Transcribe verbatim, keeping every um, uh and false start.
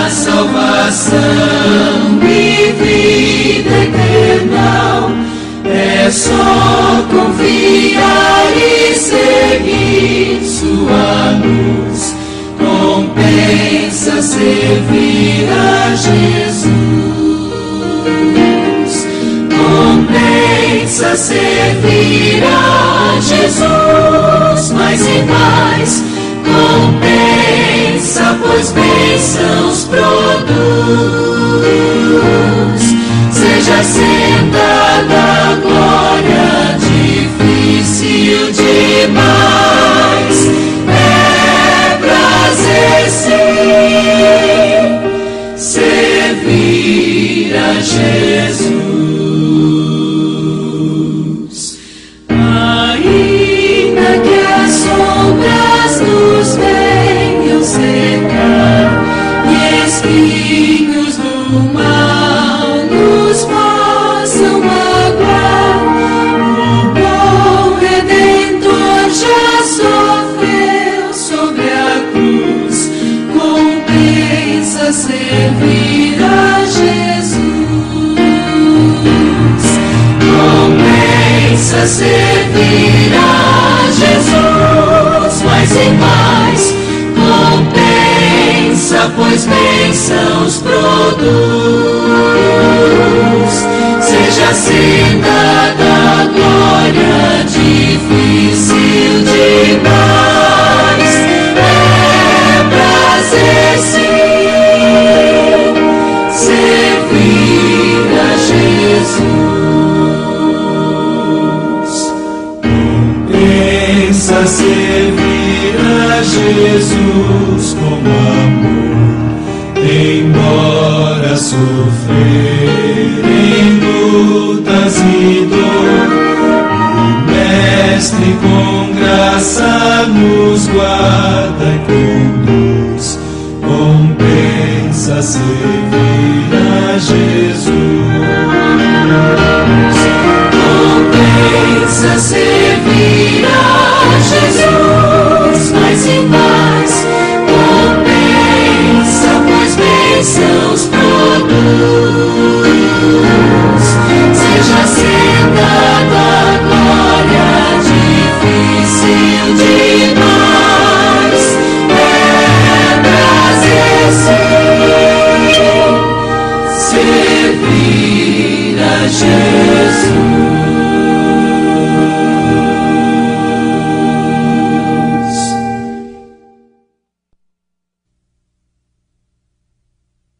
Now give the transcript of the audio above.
salvação e vida eterna. É só confiar e seguir sua luz. Compensa servir a Jesus. Compensa servir a Jesus mais e mais. Compensa, pois bênçãos produz. Seja senda da glória difícil demais. É prazer sim servir a Jesus. Ainda que as sombras nos venham cercar e espinhos do mal nos possam magoar, o bom Redentor já sofreu sobre a cruz. Compensa servir a Jesus. Compensa servir a Jesus mais e mais. Compensa, pois bênçãos produz. Seja senda da glória difícil demais. É prazer sim servir a Jesus. Compensa servir a Jesus com amor, embora sofrer em lutas e dor. O Mestre com graça nos guarda e conduz. Compensa servir a Jesus. Compensa servir